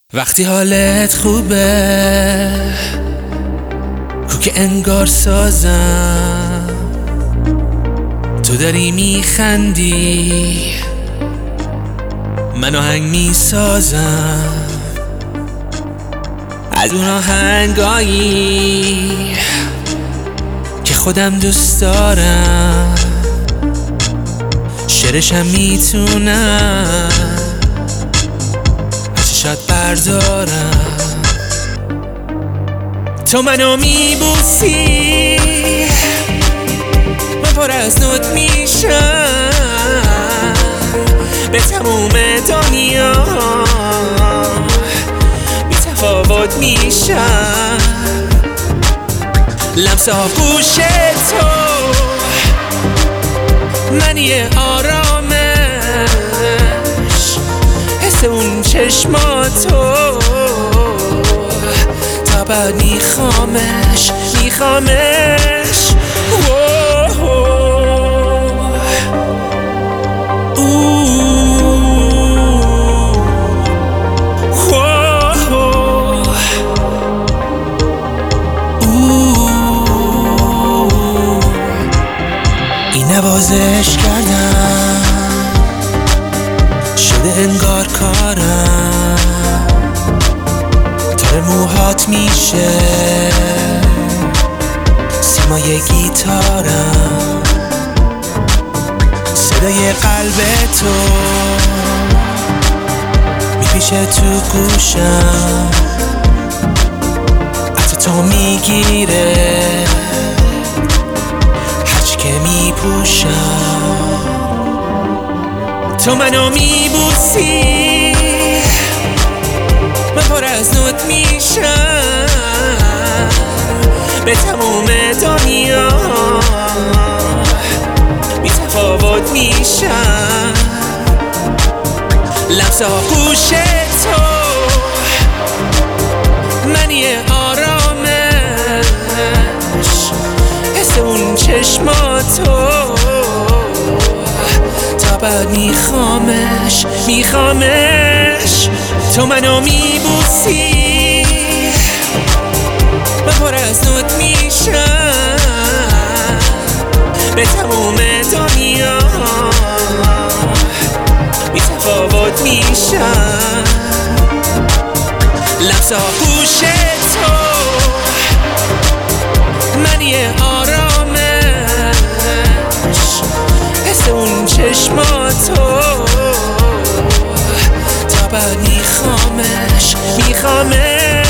وقتی حالت خوبه کو که انگار سازم، تو داری میخندی من آهنگ میسازم، از اون آهنگایی که خودم دوست دارم، شعرشم میتونم شاید بردارم. تو منو میبوسی من پر از نوت میشم، به تموم دنیا بی تفاوت میشم. لمس آغوش تو من یه آرامش، حس اون چشماتو تا بعد میخوامش این نوازش کردم شده انگار کارم، تار موهات میشه سیمای گیتارم، صدای قلب تو میپیشه تو گوشم، عطر تو میگیره هرچی که میپوشم. تو منو میبوسی من پر از نوت میشم، به تموم دنیا بی تفاوت میشم. لمس آغوش تو من یه آرامش، حس اون چشماتو بعد میخوامش. تو منو میبوسی من پر از نوت میشم، به تموم دنیا بی تفاوت میشم. لمس آغوش تو من یه آرامش، حس اون چشماتو تا بعد میخوامش